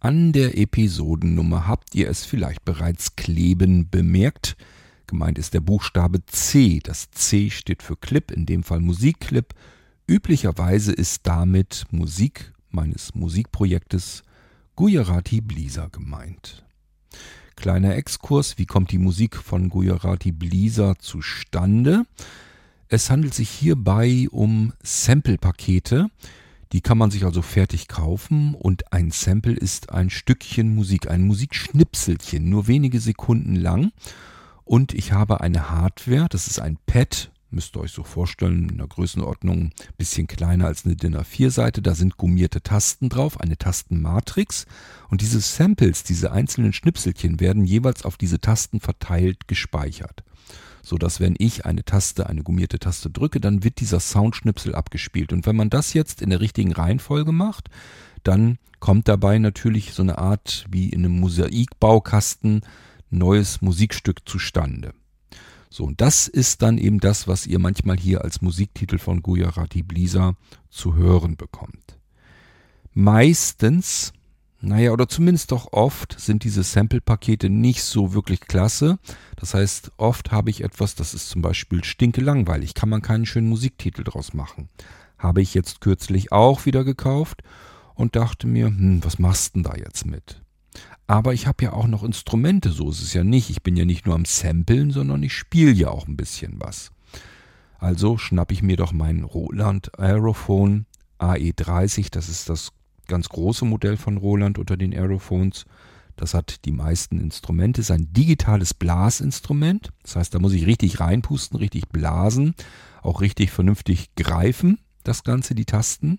An der Episodennummer habt ihr es vielleicht bereits kleben bemerkt. Gemeint ist der Buchstabe C. Das C steht für Clip, in dem Fall Musikclip. Üblicherweise ist damit Musik meines Musikprojektes Gujarati Bliza gemeint. Kleiner Exkurs, wie kommt die Musik von Gujarati Bliza zustande? Es handelt sich hierbei um Sample-Pakete. Die kann man sich also fertig kaufen und ein Sample ist ein Stückchen Musik, ein Musikschnipselchen, nur wenige Sekunden lang. Und ich habe eine Hardware, das ist ein Pad, müsst ihr euch so vorstellen, in der Größenordnung ein bisschen kleiner als eine DIN A4-Seite. Da sind gummierte Tasten drauf, eine Tastenmatrix. Und diese Samples, diese einzelnen Schnipselchen werden jeweils auf diese Tasten verteilt gespeichert. Sodass, wenn ich eine gummierte Taste drücke, dann wird dieser Soundschnipsel abgespielt. Und wenn man das jetzt in der richtigen Reihenfolge macht, dann kommt dabei natürlich so eine Art wie in einem Mosaikbaukasten neues Musikstück zustande. So, und das ist dann eben das, was ihr manchmal hier als Musiktitel von Gujarati Bliza zu hören bekommt. Meistens, oder zumindest doch oft, sind diese Sample-Pakete nicht so wirklich klasse. Das heißt, oft habe ich etwas, das ist zum Beispiel stinkelangweilig, kann man keinen schönen Musiktitel draus machen. Habe ich jetzt kürzlich auch wieder gekauft und dachte mir, was machst denn da jetzt mit? Aber ich habe ja auch noch Instrumente, so ist es ja nicht. Ich bin ja nicht nur am Samplen, sondern ich spiele ja auch ein bisschen was. Also schnappe ich mir doch mein Roland Aerophone AE30, das ist das ganz große Modell von Roland unter den Aerophones. Das hat die meisten Instrumente, ist ein digitales Blasinstrument. Das heißt, da muss ich richtig reinpusten, richtig blasen, auch richtig vernünftig greifen, das Ganze, die Tasten.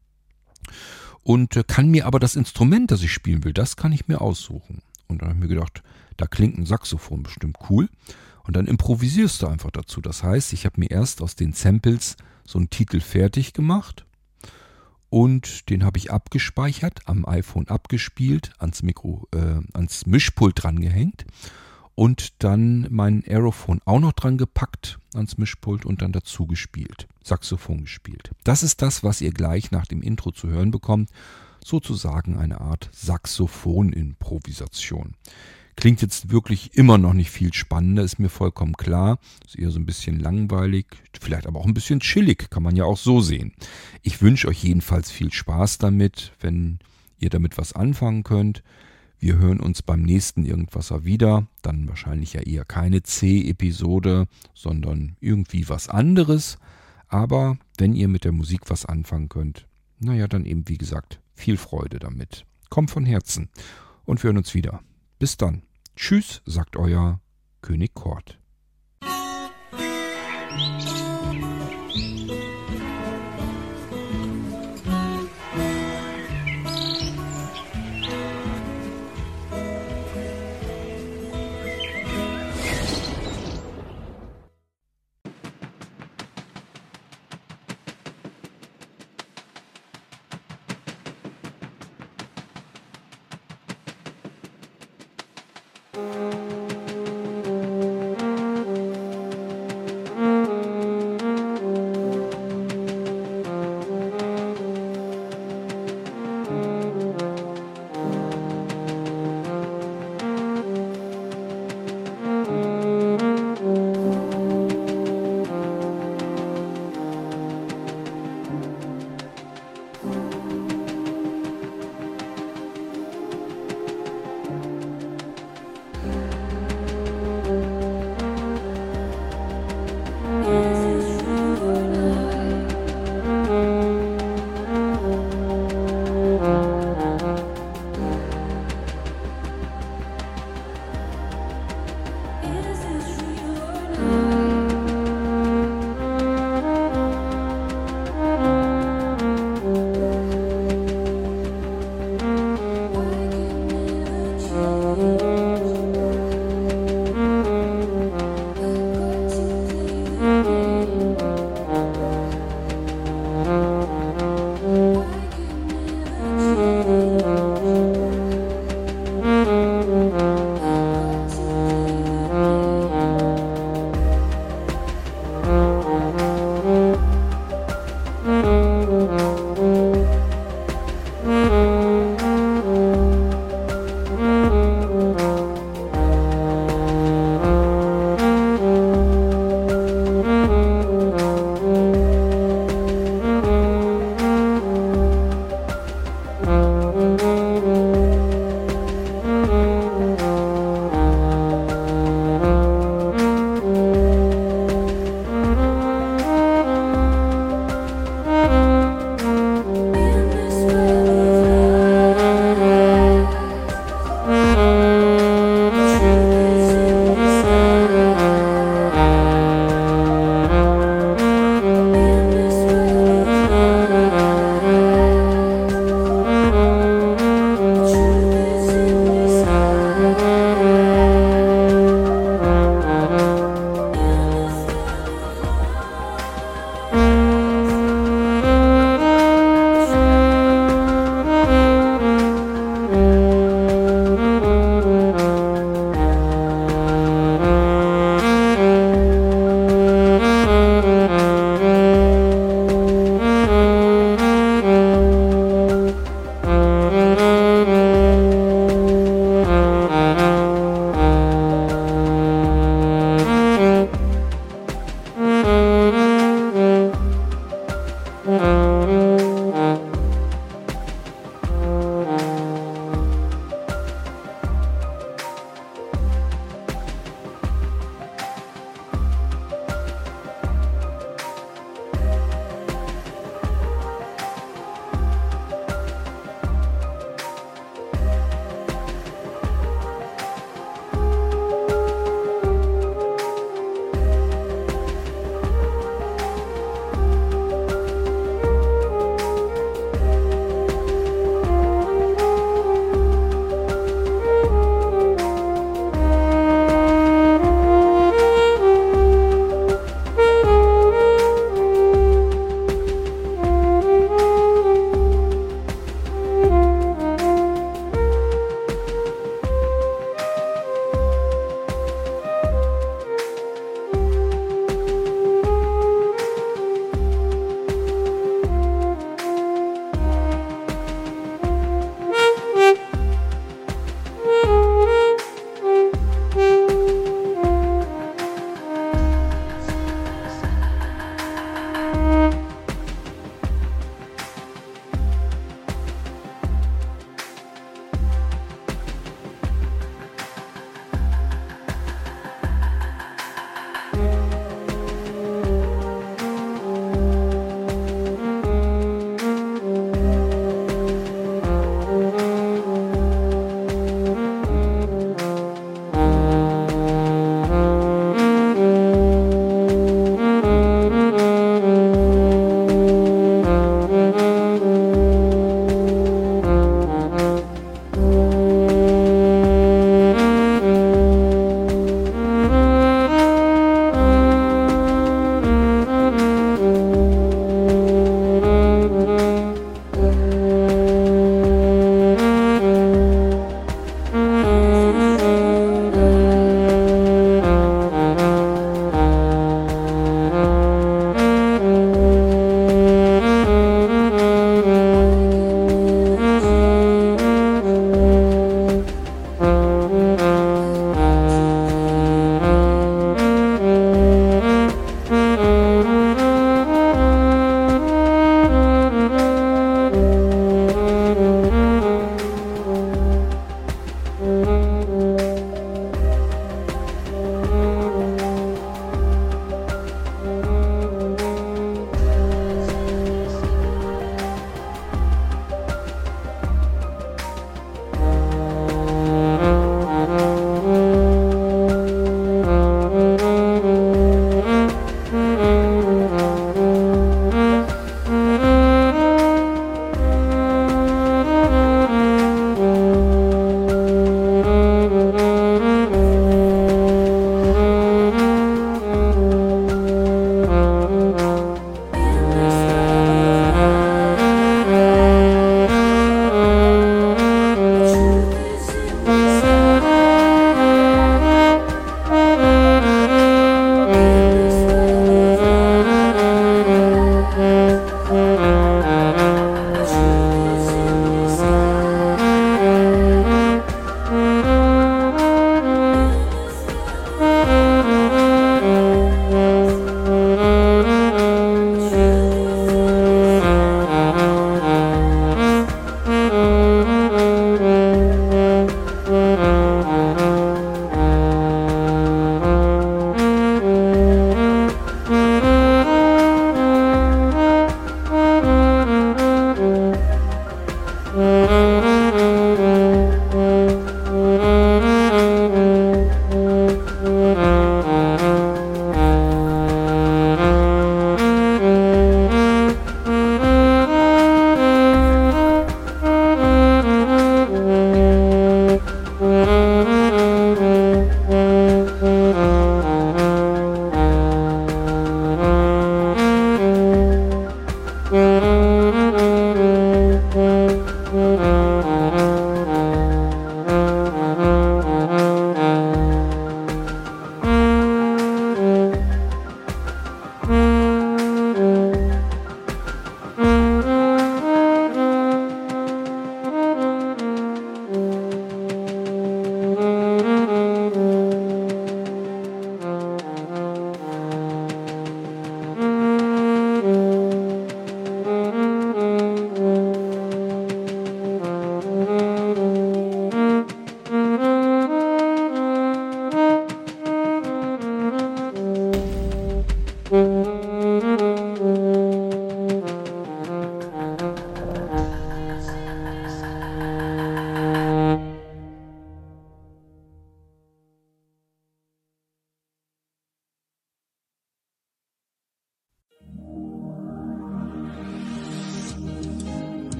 Und kann mir aber das Instrument, das ich spielen will, das kann ich mir aussuchen. Und dann habe ich mir gedacht, da klingt ein Saxophon bestimmt cool. Und dann improvisierst du einfach dazu. Das heißt, ich habe mir erst aus den Samples so einen Titel fertig gemacht und den habe ich abgespeichert, am iPhone abgespielt, ans Mischpult drangehängt und dann mein Aerophone auch noch dran gepackt ans Mischpult und dann dazu gespielt, Saxophon gespielt. Das ist das, was ihr gleich nach dem Intro zu hören bekommt, sozusagen eine Art Saxophon-Improvisation. Klingt jetzt wirklich immer noch nicht viel spannender, ist mir vollkommen klar. Ist eher so ein bisschen langweilig, vielleicht aber auch ein bisschen chillig, kann man ja auch so sehen. Ich wünsche euch jedenfalls viel Spaß damit, wenn ihr damit was anfangen könnt. Wir hören uns beim nächsten Irgendwasser wieder. Dann wahrscheinlich ja eher keine C-Episode, sondern irgendwie was anderes. Aber wenn ihr mit der Musik was anfangen könnt, dann eben wie gesagt, viel Freude damit. Kommt von Herzen und wir hören uns wieder. Bis dann. Tschüss, sagt euer König Kort.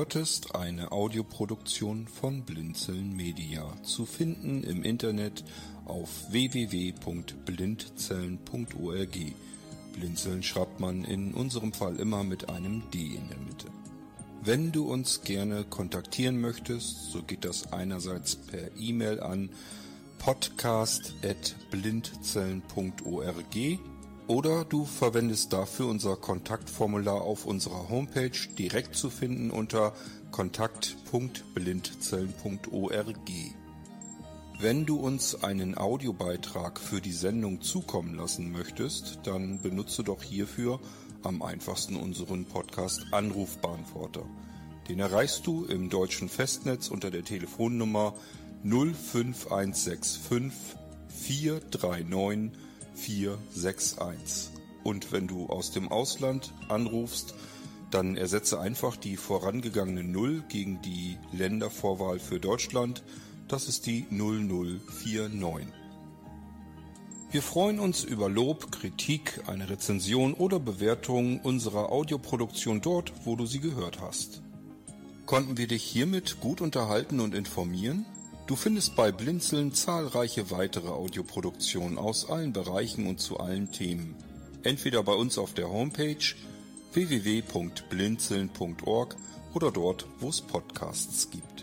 hörtest eine Audioproduktion von Blinzeln Media, zu finden im Internet auf www.blindzellen.org. Blinzeln schreibt man in unserem Fall immer mit einem D in der Mitte. Wenn du uns gerne kontaktieren möchtest, so geht das einerseits per E-Mail an podcast@blindzellen.org oder du verwendest dafür unser Kontaktformular auf unserer Homepage, direkt zu finden unter kontakt.blindzellen.org. Wenn du uns einen Audiobeitrag für die Sendung zukommen lassen möchtest, dann benutze doch hierfür am einfachsten unseren Podcast Anrufbeantworter. Den erreichst du im deutschen Festnetz unter der Telefonnummer 05165 439 461. Und wenn du aus dem Ausland anrufst, dann ersetze einfach die vorangegangene 0 gegen die Ländervorwahl für Deutschland. Das ist die 0049. Wir freuen uns über Lob, Kritik, eine Rezension oder Bewertung unserer Audioproduktion dort, wo du sie gehört hast. Konnten wir dich hiermit gut unterhalten und informieren? Du findest bei Blinzeln zahlreiche weitere Audioproduktionen aus allen Bereichen und zu allen Themen. Entweder bei uns auf der Homepage www.blinzeln.org oder dort, wo es Podcasts gibt.